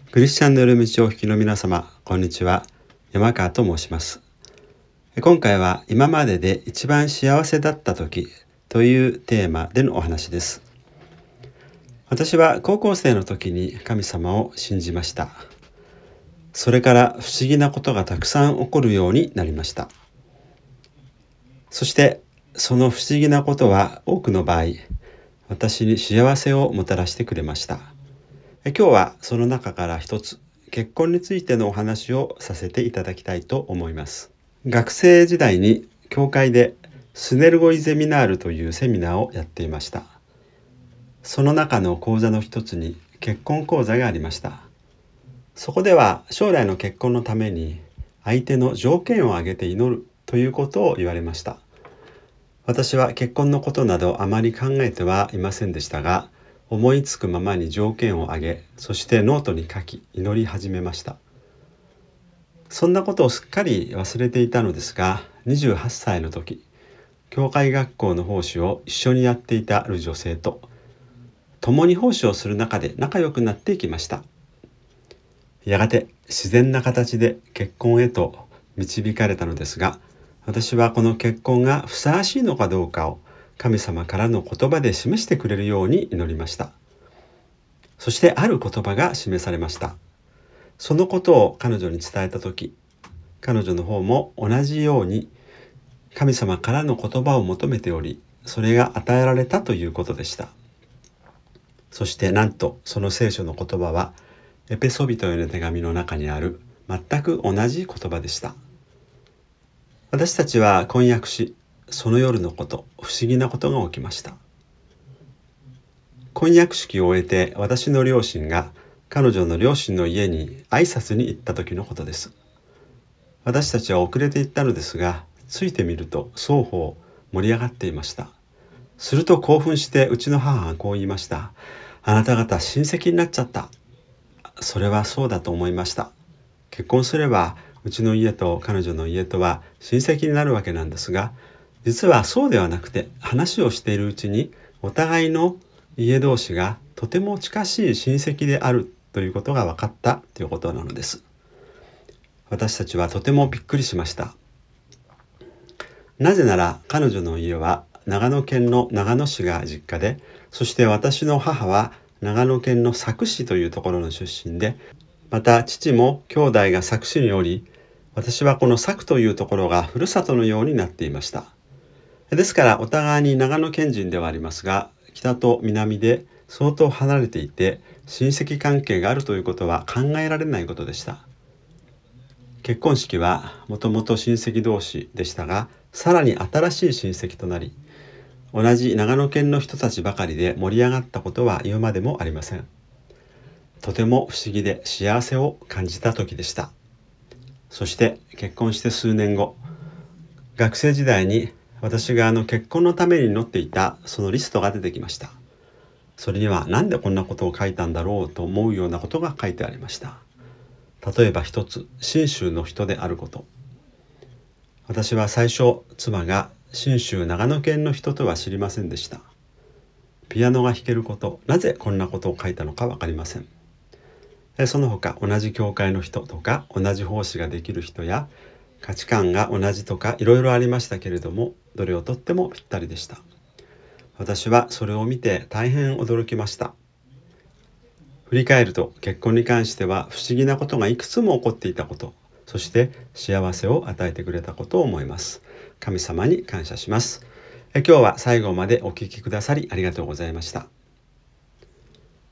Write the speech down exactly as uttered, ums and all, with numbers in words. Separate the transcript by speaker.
Speaker 1: クリスチャンの夜道をお聞きの皆様、こんにちは。山川と申します。今回は今までで一番幸せだった時というテーマでのお話です。私は高校生の時に神様を信じました。それから不思議なことがたくさん起こるようになりました。そしてその不思議なことは多くの場合、私に幸せをもたらしてくれました。今日はその中から一つ、結婚についてのお話をさせていただきたいと思います。学生時代に教会でスネルゴイゼミナールというセミナーをやっていました。その中の講座の一つに結婚講座がありました。そこでは将来の結婚のために相手の条件を挙げて祈るということを言われました。私は結婚のことなどあまり考えてはいませんでしたが、思いつくままに条件を挙げ、そしてノートに書き祈り始めました。そんなことをすっかり忘れていたのですが、にじゅうはっさいの時、教会学校の奉仕を一緒にやっていた女性と共に奉仕をする中で仲良くなっていきました。やがて自然な形で結婚へと導かれたのですが、私はこの結婚がふさわしいのかどうかを神様からの言葉で示してくれるように祈りました。そしてある言葉が示されました。そのことを彼女に伝えたとき、彼女の方も同じように神様からの言葉を求めており、それが与えられたということでした。そしてなんとその聖書の言葉はエペソビトへの手紙の中にある全く同じ言葉でした。私たちは婚約し、その夜のこと、不思議なことが起きました。婚約式を終えて私の両親が彼女の両親の家に挨拶に行った時のことです。私たちは遅れて行ったのですが、ついてみると双方盛り上がっていました。すると興奮してうちの母がこう言いました。あなた方親戚になっちゃった。それはそうだと思いました。結婚すればうちの家と彼女の家とは親戚になるわけなんですが、実はそうではなくて、話をしているうちにお互いの家同士がとても近しい親戚であるということが分かったということなのです。私たちはとてもびっくりしました。なぜなら彼女の家は長野県の長野市が実家で、そして私の母は長野県の佐久市というところの出身で、また父も兄弟が佐久市におり、私はこの佐久というところがふるさとのようになっていました。ですからお互いに長野県人ではありますが、北と南で相当離れていて親戚関係があるということは考えられないことでした。結婚式はもともと親戚同士でしたが、さらに新しい親戚となり、同じ長野県の人たちばかりで盛り上がったことは言うまでもありません。とても不思議で幸せを感じた時でした。そして結婚して数年後、学生時代に私があの結婚のために祈っていたそのリストが出てきました。それにはなんでこんなことを書いたんだろうと思うようなことが書いてありました。例えば一つ、信州の人であること。私は最初、妻が信州長野県の人とは知りませんでした。ピアノが弾けること、なぜこんなことを書いたのかわかりません。その他、同じ教会の人とか、同じ奉仕ができる人や、価値観が同じとかいろいろありましたけれども、どれをとってもぴったりでした。私はそれを見て大変驚きました。振り返ると結婚に関しては不思議なことがいくつも起こっていたこと、そして幸せを与えてくれたことを思います。神様に感謝します。え今日は最後までお聞きくださりありがとうございました。